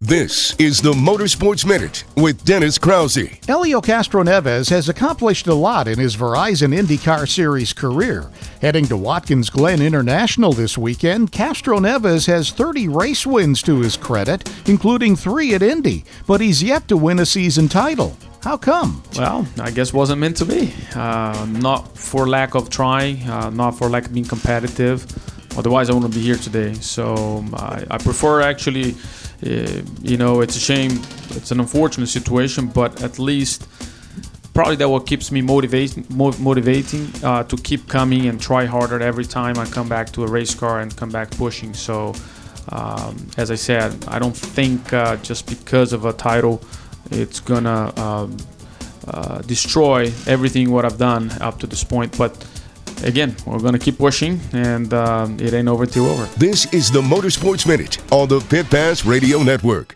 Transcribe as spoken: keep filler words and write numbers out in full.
This is the Motorsports Minute with Dennis Krause. Helio Castroneves has accomplished a lot in his Verizon IndyCar Series career. Heading to Watkins Glen International this weekend, Castroneves has thirty race wins to his credit, including three at Indy, but he's yet to win a season title. How come? Well, I guess wasn't meant to be. Uh, not for lack of trying, uh, not for lack of being competitive. Otherwise, I wouldn't be here today. So um, I, I prefer actually, uh, you know, it's a shame. It's an unfortunate situation, but at least probably that what keeps me motivating, motivating uh, to keep coming and try harder every time I come back to a race car and come back pushing. So um, as I said, I don't think uh, just because of a title, it's gonna um, uh, destroy everything what I've done up to this point. But again, we're going to keep pushing, and um, it ain't over till over. This is the Motorsports Minute on the Pit Pass Radio Network.